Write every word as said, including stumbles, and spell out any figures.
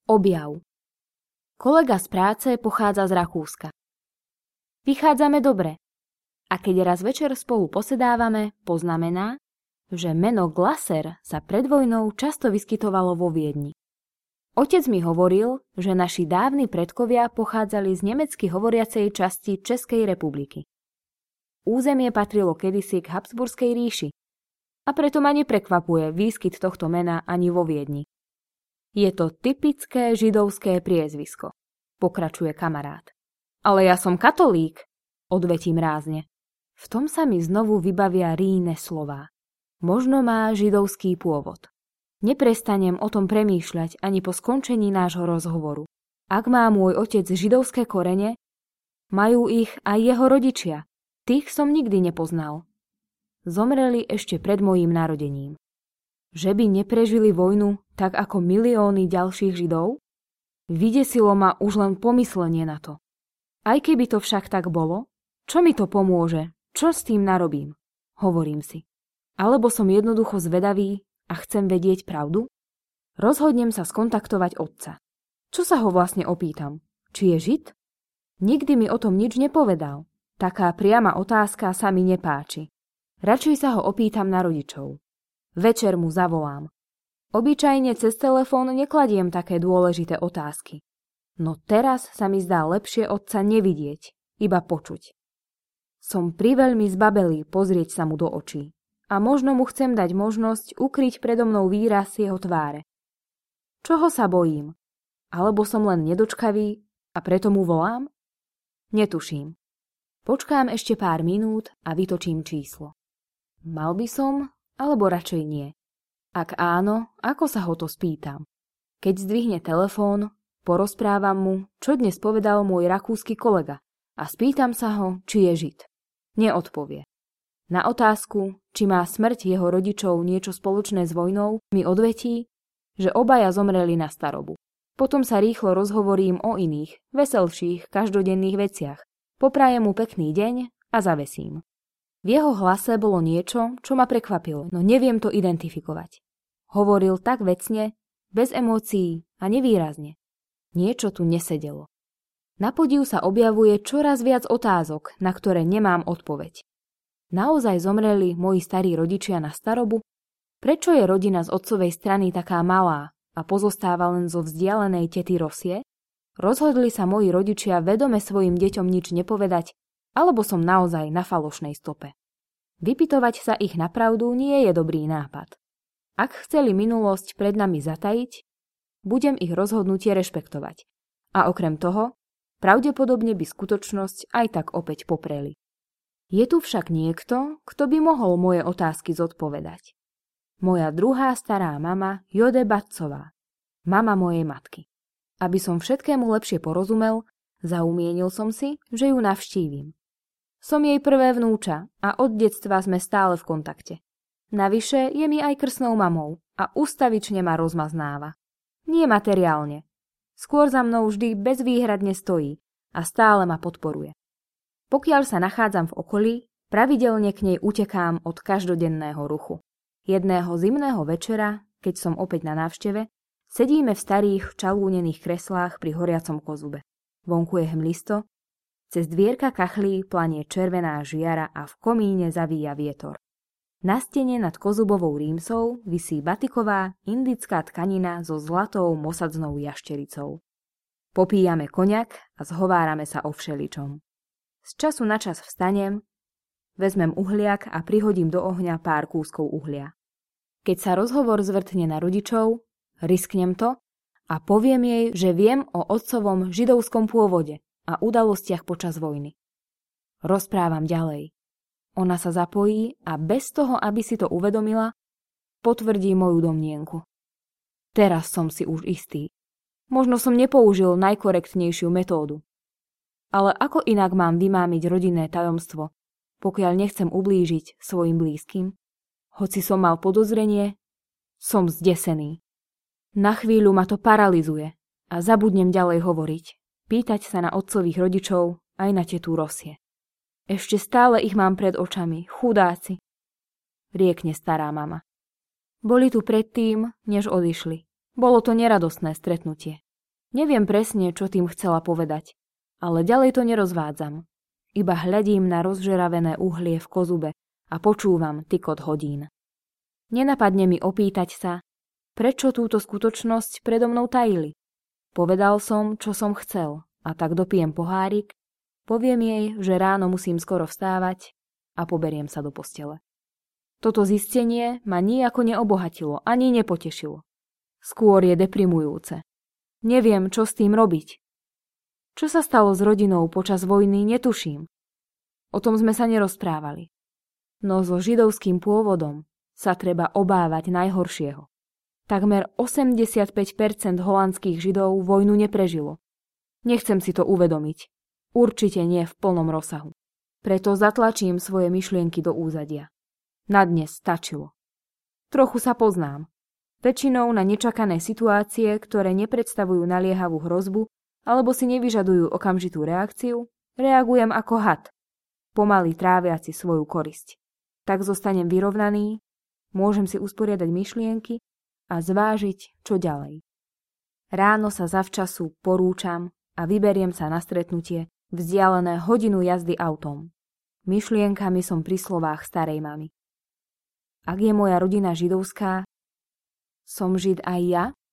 Objav. Kolega z práce pochádza z Rakúska. Vychádzame dobre. A keď raz večer spolu posedávame, poznamená, že meno Glaser sa pred vojnou často vyskytovalo vo Viedni. Otec mi hovoril, že naši dávni predkovia pochádzali z nemecky hovoriacej časti Českej republiky. Územie patrilo kedysi k Habsburskej ríši a preto ma neprekvapuje výskyt tohto mena ani vo Viedni. Je to typické židovské priezvisko, pokračuje kamarát. Ale ja som katolík, odvetím rázne. V tom sa mi znovu vybavia Ríne slová. Možno má židovský pôvod. Neprestanem o tom premýšľať ani po skončení nášho rozhovoru. Ak má môj otec židovské korene, majú ich aj jeho rodičia. Tých som nikdy nepoznal. Zomreli ešte pred mojím narodením. Že by neprežili vojnu tak ako milióny ďalších Židov? Vydesilo ma už len pomyslenie na to. Aj keby to však tak bolo, čo mi to pomôže? Čo s tým narobím? Hovorím si. Alebo som jednoducho zvedavý a chcem vedieť pravdu? Rozhodnem sa skontaktovať otca. Čo sa ho vlastne opýtam? Či je Žid? Nikdy mi o tom nič nepovedal. Taká priama otázka sa mi nepáči. Radšej sa ho opýtam na rodičov. Večer mu zavolám. Obyčajne cez telefón nekladiem také dôležité otázky. No teraz sa mi zdá lepšie otca nevidieť, iba počuť. Som priveľmi zbabelý pozrieť sa mu do očí. A možno mu chcem dať možnosť ukryť predo mnou výraz jeho tváre. Čoho sa bojím? Alebo som len nedočkavý a preto mu volám? Netuším. Počkám ešte pár minút a vytočím číslo. Mal by som, alebo radšej nie. Ak áno, ako sa ho to spýtam? Keď zdvihne telefón, porozprávam mu, čo dnes povedal môj rakúsky kolega a spýtam sa ho, či je Žid. Neodpovie. Na otázku, či má smrť jeho rodičov niečo spoločné s vojnou, mi odvetí, že obaja zomreli na starobu. Potom sa rýchlo rozhovorím o iných, veselších, každodenných veciach. Poprajem mu pekný deň a zavesím. V jeho hlase bolo niečo, čo ma prekvapilo, no neviem to identifikovať. Hovoril tak vecne, bez emócií a nevýrazne. Niečo tu nesedelo. Na podiv sa objavuje čoraz viac otázok, na ktoré nemám odpoveď. Naozaj zomreli moji starí rodičia na starobu? Prečo je rodina z otcovej strany taká malá a pozostáva len zo vzdialenej tety Rosie? Rozhodli sa moji rodičia vedome svojim deťom nič nepovedať, alebo som naozaj na falošnej stope. Vypytovať sa ich na pravdu nie je dobrý nápad. Ak chceli minulosť pred nami zatajiť, budem ich rozhodnutie rešpektovať. A okrem toho, pravdepodobne by skutočnosť aj tak opäť popreli. Je tu však niekto, kto by mohol moje otázky zodpovedať. Moja druhá stará mama Jode Batcová, mama mojej matky. Aby som všetkému lepšie porozumel, zaumienil som si, že ju navštívim. Som jej prvé vnúča a od detstva sme stále v kontakte. Navyše je mi aj krstnou mamou a ustavične ma rozmaznáva. Nie materiálne. Skôr za mnou vždy bezvýhradne stojí a stále ma podporuje. Pokiaľ sa nachádzam v okolí, pravidelne k nej utekám od každodenného ruchu. Jedného zimného večera, keď som opäť na návšteve, sedíme v starých čalúnených kreslách pri horiacom kozube. Vonku je hmlisto, cez dvierka kachlí planie červená žiara a v komíne zavíja vietor. Na stene nad kozubovou rímsou visí batiková indická tkanina so zlatou mosadznou jaštericou. Popíjame koňak a zhovárame sa o všeličom. Z času na čas vstanem, vezmem uhliak a prihodím do ohňa pár kúskov uhlia. Keď sa rozhovor zvrtne na rodičov, risknem to a poviem jej, že viem o otcovom židovskom pôvode a udalostiach počas vojny. Rozprávam ďalej. Ona sa zapojí a bez toho, aby si to uvedomila, potvrdí moju domnienku. Teraz som si už istý. Možno som nepoužil najkorektnejšiu metódu. Ale ako inak mám vymámiť rodinné tajomstvo, pokiaľ nechcem ublížiť svojim blízkym? Hoci som mal podozrenie, som zdesený. Na chvíľu ma to paralizuje a zabudnem ďalej hovoriť, pýtať sa na otcových rodičov aj na tetu Rosie. Ešte stále ich mám pred očami, chudáci, riekne stará mama. Boli tu predtým, než odišli. Bolo to neradostné stretnutie. Neviem presne, čo tým chcela povedať, ale ďalej to nerozvádzam. Iba hľadím na rozžeravené uhlie v kozube a počúvam tykot hodín. Nenapadne mi opýtať sa, prečo túto skutočnosť predo mnou tajili. Povedal som, čo som chcel, a tak dopijem pohárik, poviem jej, že ráno musím skoro vstávať a poberiem sa do postele. Toto zistenie ma nijako neobohatilo ani nepotešilo. Skôr je deprimujúce. Neviem, čo s tým robiť. Čo sa stalo s rodinou počas vojny, netuším. O tom sme sa nerozprávali. No so židovským pôvodom sa treba obávať najhoršieho. Takmer osemdesiatpäť percent holandských Židov vojnu neprežilo. Nechcem si to uvedomiť. Určite nie v plnom rozsahu. Preto zatlačím svoje myšlienky do úzadia. Na dnes stačilo. Trochu sa poznám. Väčšinou na nečakané situácie, ktoré nepredstavujú naliehavú hrozbu alebo si nevyžadujú okamžitú reakciu, reagujem ako had, pomaly tráviaci svoju korisť. Tak zostanem vyrovnaný, môžem si usporiadať myšlienky a zvážiť, čo ďalej. Ráno sa zavčasu porúčam a vyberiem sa na stretnutie vzdialené hodinu jazdy autom. Myšlienkami som pri slovách starej mamy. Ak je moja rodina židovská, som Žid aj ja?